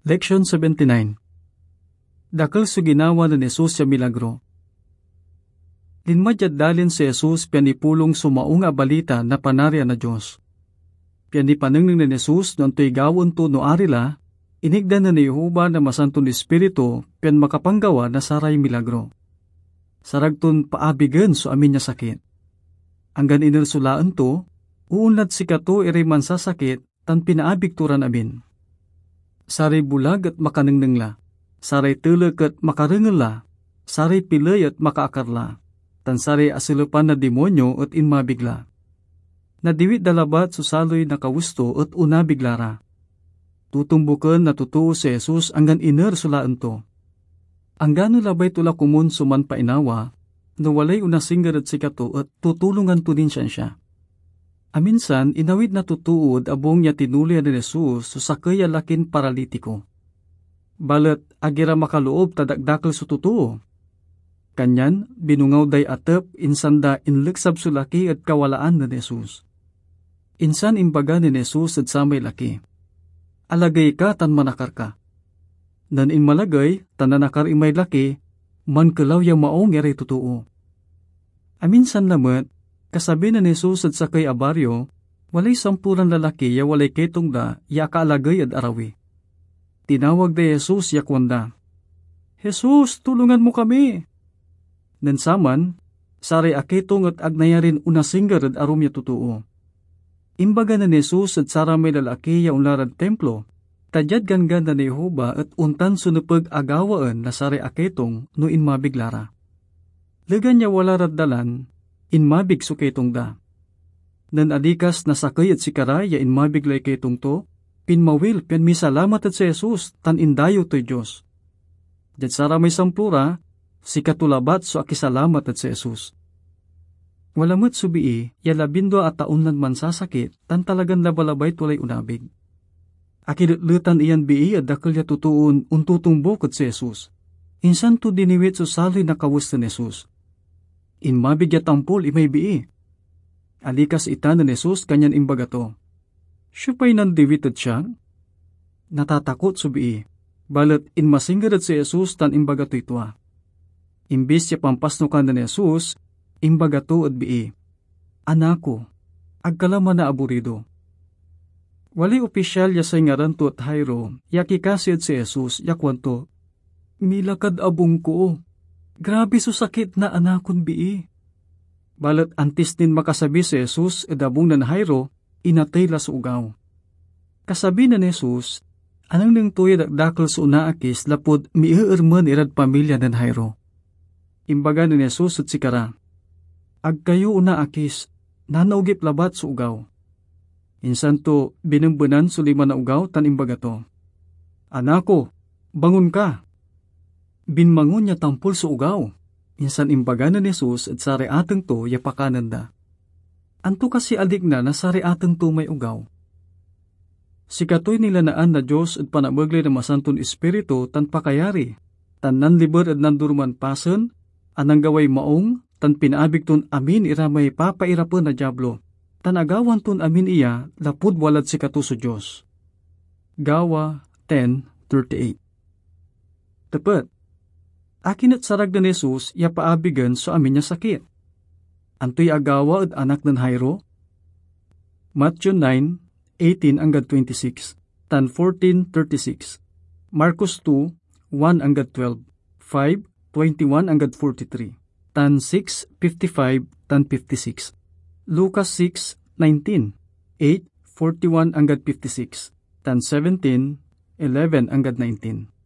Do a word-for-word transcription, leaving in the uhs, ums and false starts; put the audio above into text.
Leksyon seventy-nine. Dakal su ginawa na ni Jesus ya milagro. Linmadyad dalin si Jesus pianipulong sumaong nga balita na panarya na Diyos. Pianipanengning ni Jesus noon to'y gawon to no arila, inigdan na ni Jehovah na masantong Espiritu pian makapanggawa na saray milagro. Saragton paabigan so amin niya sakit. Anggan inirsulaan to, uunlad si kato iriman sa sakit tan pinaabig turan amin. Saray bulag at makanengneng la, saray tulag at makarengel la, saray pilay at makaakarla, tan saray asilupan na demonyo at inmabigla. Nadiwit dalabat susaloy na kawusto at unabiglara. Tutumbukan na tutuo si Jesus anggan iner sulaan to. Anggano labay tula kumun suman painawa, no walay unasinggar at sikato at tutulungan to din siya siya. Aminsan, inawid na tutuod abong niya tinuli ni Jesus susakay lakin paralitiko. Balat, agira makaloob tadagdakal su tutuo. Kanyan, binungaw day atep, insanda inleksab su laki at kawalaan ni Jesus. Insan imbaga ni Jesus at samay laki. Alagay ka tan manakar ka. Nan inmalagay, tan nanakar imay laki, man kalaw yung maong yari tutuo. Aminsan lamat, kasabi na ni Jesus at sakay abaryo, walay sampuran lalaki ya walay ketong da, ya kaalagay at arawi. Tinawag da Jesus yakwanda, Jesus, tulungan mo kami! Nansaman, saray aketong at agnayarin unasinggar at arum ya tutuo. Imbaga na ni Jesus at saramay lalaki ya unlarad templo, tadyad ganggan na ni Jehovah at untan sunupag agawaan na saray aketong no inmabiglara. Lagan niya wala raddalan, inmabig so ketong da. Nan adikas na sakay at sikaray ya inmabiglay ketong to, pinmawil pian misalamat at si Jesus tan indayo to'y Diyos. Diyad sara may sampura, si katulabat so akisalamat at si Jesus. Walamot subii, ya labindo at taon nan man sasakit, tan talagang labalabay tulay unabig. Akilutlutan iyan bii at dakal ya tutuun untutumbok at si Jesus. Insan to diniwit so saloy na kawus ni Jesus. Inmabig ya tampol imay bii. Alikas ita ni Jesus kanyan imbagato. Siya pa'y nandiwitad siya? Natatakot subii. Balat inmasinggar at si Jesus tan imbagato itwa. Imbis ya pampasnukan ni Jesus, imbagato at bii. Anako, agkalaman na aburido. Wali opisyal ya say ngaran to at Jairo, yakikasid si Jesus, yakwanto, milakad abong ko. Grabe so sakit na anakon bii. Balat antis din makasabi si Jesus edabong nan Jairo, inatay la sa ugaw. Kasabi na ni Jesus, anang nang tuya dakdakal sa unaakis lapod miiirman irad pamilya nan Jairo. Imbaga ni Jesus at sikara, ag kayo unaakis, nanaugip labat sa ugaw. Insan to binimbunan suliman na ugaw tan imbaga to. Anako, bangon ka. Binmangon niya tampol sa ugaw. Insan imbaga na ni Jesus at sari ateng to yapakanan da. Anto kasi adik na na sari ateng to may ugaw. Sikatoy nilanaan na Diyos at panabaglay na masantong Espiritu tan pakayari, tan nanliber at nandurman pasen, anang gaway maong, tan pinaabig ton amin iramay papairapon na Diablo, tan agawan ton amin iya, lapud walad sikato sa Diyos. Gawa ten thirty-eight. Tepat, akin at sarag na Jesus, ya paabigan so amin niya sakit. Antoy agawa at anak ng Jairo? Matthew nine eighteen hanggang twenty-six, tan fourteen thirty-six. Marcos two one hanggang twelve, five twenty-one hanggang forty-three, tan six fifty-five tan fifty-six. Lucas six nineteen, eight forty-one hanggang fifty-six, tan seventeen eleven hanggang nineteen.